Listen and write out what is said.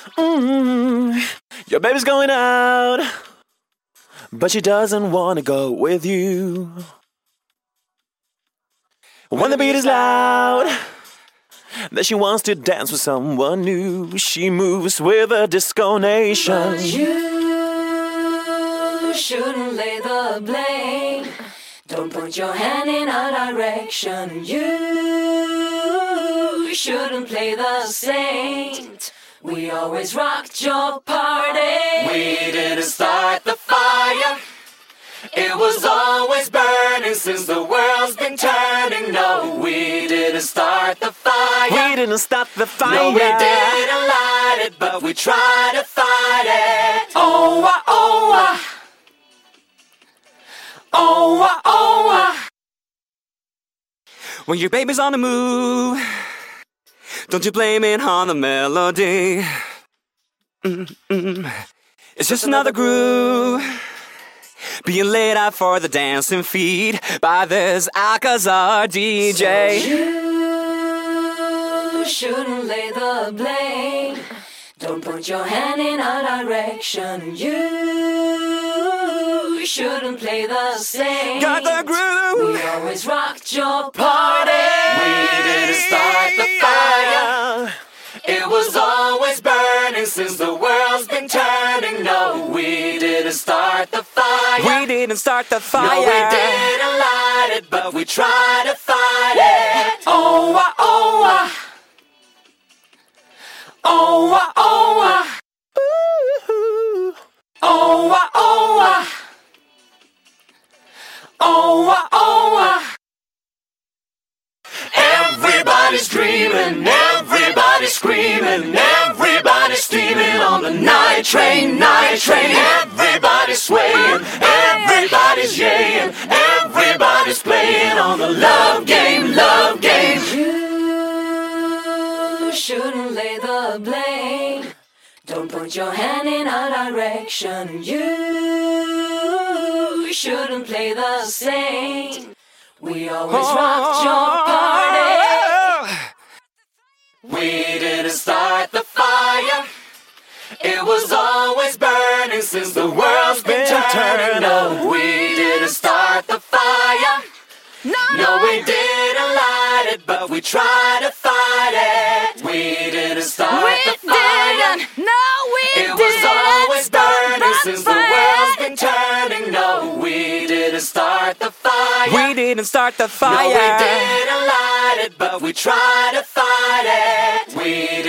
Your baby's going out, but she doesn't want to go with you. When the beat is loud, that she wants to dance with someone new. She moves with a disco nation. But you shouldn't lay the blame. Don't point your hand in our direction. You shouldn't play the saint. We always rocked your party. We didn't start the fire. It was always burning since the world's been turning. No, we didn't start the fire. We didn't stop the fire. No, we didn't light it, but we tried to fight it. Oh, ah, oh, ah. Oh, ah, oh, ah. When your baby's on the move, don't you blame it on the melody. It's just another groove being laid out for the dancing feet by this Alcazar DJ. So you shouldn't lay the blame. Don't point your hand in our direction. You shouldn't play the same. Got the groove. We always rocked your party. We didn't start the fire. It was always burning since the world's been turning. No, we didn't start the fire. We didn't start the fire. No, we didn't light it, but we tried to fight it. Oh, ah, oh, ah. Oh, ah, oh, ah. Oh, ah, oh, ah. Oh, ah, oh, ah. Everybody's dreaming, everybody's screaming, everybody's steaming on the night train, night train. Everybody's swaying, everybody's yaying, everybody's playing on the love game, love game. You shouldn't lay the blame. Don't point your hand in our direction. You shouldn't play the same. We always rocked your party. We didn't start the fire. It was always burning since the world's been turning. No, we didn't start the fire. No, we didn't light it, but we tried to fight it. We didn't start the fire. It was always burning since the world's been turning. No, we didn't start the fire. We didn't start the fire. No, we didn't light it, but we tried to fight it. We